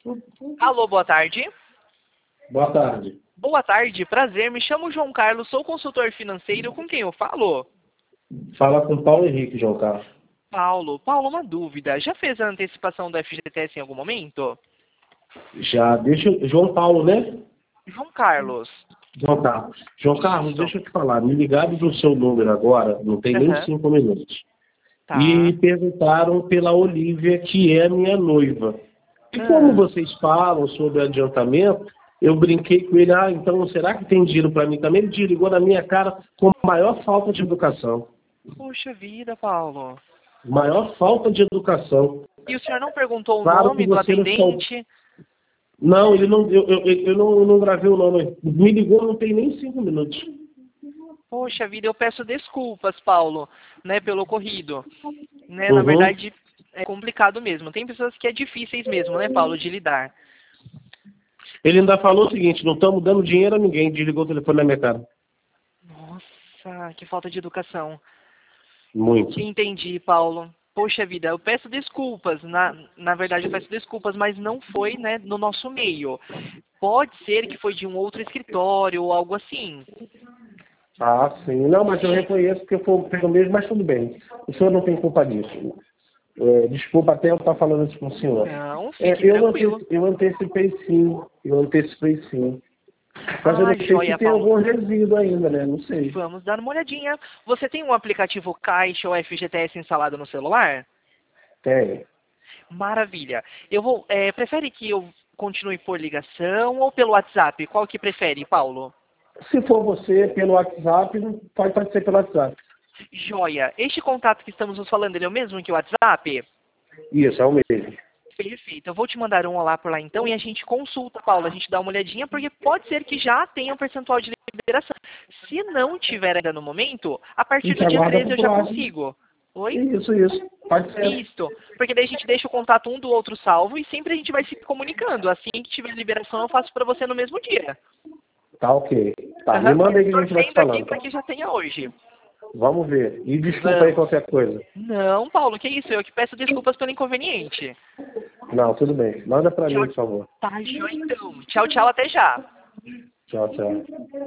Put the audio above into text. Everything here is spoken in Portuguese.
Alô, boa tarde. Boa tarde. Boa tarde, prazer. Me chamo João Carlos, sou consultor financeiro. Com quem eu falo? Fala com Paulo Henrique, João Carlos. Paulo, uma dúvida. Já fez a antecipação do FGTS em algum momento? Já, João Paulo, né? João Carlos. João Carlos. João Carlos, Isso. deixa eu te falar. Me ligaram do seu número agora, não tem nem Aham. 5 minutos. Tá. E perguntaram pela Olívia, que é minha noiva. E como vocês falam sobre adiantamento, eu brinquei com ele, então será que tem dinheiro para mim também? Ele desligou na minha cara com a maior falta de educação. Puxa vida, Paulo. Maior falta de educação. E o senhor não perguntou o Claro que nome do você não atendente? Não, ele não, eu não gravei o nome. Me ligou, não tem nem 5 minutos. Poxa vida, eu peço desculpas, Paulo, né, pelo ocorrido. Né, na Uhum. verdade, é complicado mesmo. Tem pessoas que é difíceis mesmo, né, Paulo, de lidar. Ele ainda falou o seguinte, não estamos dando dinheiro a ninguém, desligou o telefone na minha cara. Nossa, que falta de educação. Muito. Entendi, Paulo. Poxa vida, eu peço desculpas. Na verdade, eu peço desculpas, mas não foi, né, no nosso meio. Pode ser que foi de um outro escritório ou algo assim. Ah, sim. Não, mas eu reconheço que eu fui o mesmo, mas tudo bem. O senhor não tem culpa disso. Desculpa até eu estar falando isso com o senhor. Não, fique tranquilo. Eu antecipei sim. Mas eu não sei Joia, se tem Paulo. algum resíduo ainda, né? Não sei. Vamos dar uma olhadinha. Você tem um aplicativo Caixa ou FGTS instalado no celular? Tem. Maravilha. Prefere que eu continue por ligação ou pelo WhatsApp? Qual que prefere, Paulo? Se for você pelo WhatsApp, pode ser pelo WhatsApp. Joia. Este contato que estamos nos falando, ele é o mesmo que o WhatsApp? Isso, é o mesmo. Perfeito. Eu vou te mandar um olá por lá então e a gente consulta, Paulo. A gente dá uma olhadinha, porque pode ser que já tenha um percentual de liberação. Se não tiver ainda no momento, a partir do dia 13 eu já consigo. Oi? Isso. Pode ser. Isso. Porque daí a gente deixa o contato um do outro salvo e sempre a gente vai se comunicando. Assim que tiver liberação, eu faço para você no mesmo dia. Tá ok. Tá, me manda aí que a gente vai se Torcendo falando. aqui para que já tenha hoje. Vamos ver. E desculpa aí qualquer coisa. Não, Paulo, que isso? Eu que peço desculpas pelo inconveniente. Não, tudo bem. Manda pra mim, por favor. Tá, joia então. Tchau, tchau, até já. Tchau, tchau.